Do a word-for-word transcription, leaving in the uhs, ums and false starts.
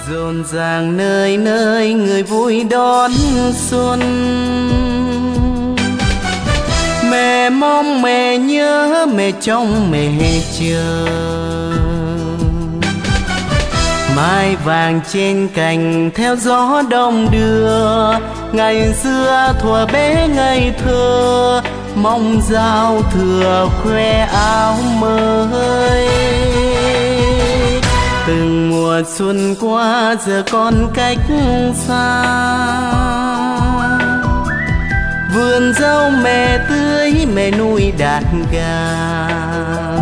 rộn ràng nơi nơi người vui đón xuân. Mẹ mong mẹ nhớ, mẹ trông mẹ chờ. Mai vàng trên cành theo gió đông đưa, ngày xưa thuở bé ngây thơ, mong giao thừa khoe áo mới. Từng mùa xuân qua giờ con cách xa, vườn rau mẹ tưới mẹ nuôi đàn gà.